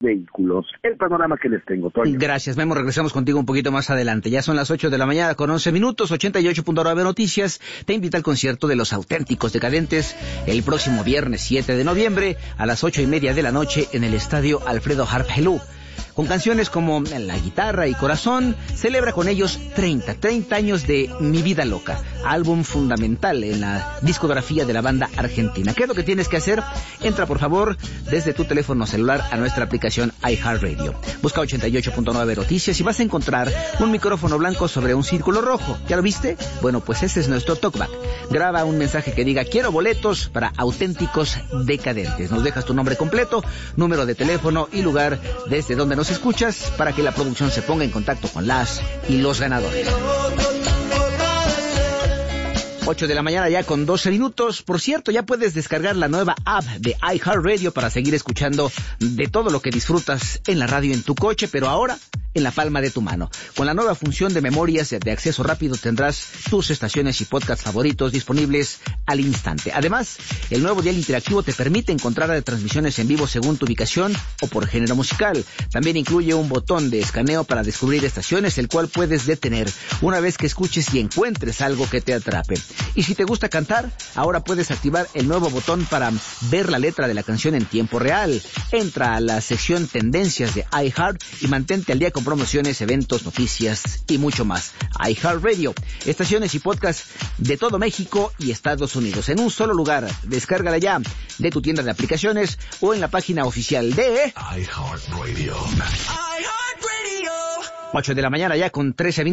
vehículos. El panorama que les tengo, Toño. Gracias, Memo. Regresamos contigo un poquito más adelante. Ya son las 8 de la mañana con 11 minutos. 88.9 Noticias te invita al concierto de Los Auténticos Decadentes el próximo viernes 7 de noviembre a las 8:30 de la noche en el Estadio Alfredo Harp Helú. Con canciones como La Guitarra y Corazón, celebra con ellos 30 años de Mi Vida Loca, álbum fundamental en la discografía de la banda argentina. ¿Qué es lo que tienes que hacer? Entra, por favor, desde tu teléfono celular a nuestra aplicación iHeartRadio. Busca 88.9 Noticias y vas a encontrar un micrófono blanco sobre un círculo rojo. ¿Ya lo viste? Bueno, pues ese es nuestro talkback. Graba un mensaje que diga: quiero boletos para Auténticos Decadentes. Nos dejas tu nombre completo, número de teléfono y lugar desde donde nos escuchas para que la producción se ponga en contacto con las y los ganadores. 8 de la mañana ya con 12 minutos. Por cierto, ya puedes descargar la nueva app de iHeartRadio para seguir escuchando de todo lo que disfrutas en la radio en tu coche, pero ahora en la palma de tu mano. Con la nueva función de memorias de acceso rápido tendrás tus estaciones y podcasts favoritos disponibles al instante. Además, el nuevo dial interactivo te permite encontrar transmisiones en vivo según tu ubicación o por género musical. También incluye un botón de escaneo para descubrir estaciones, el cual puedes detener una vez que escuches y encuentres algo que te atrape. Y si te gusta cantar, ahora puedes activar el nuevo botón para ver la letra de la canción en tiempo real. Entra a la sección Tendencias de iHeart y mantente al día con promociones, eventos, noticias y mucho más. iHeartRadio, estaciones y podcasts de todo México y Estados Unidos en un solo lugar. Descárgala ya de tu tienda de aplicaciones o en la página oficial de iHeartRadio. 8 de la mañana ya con 13 minutos.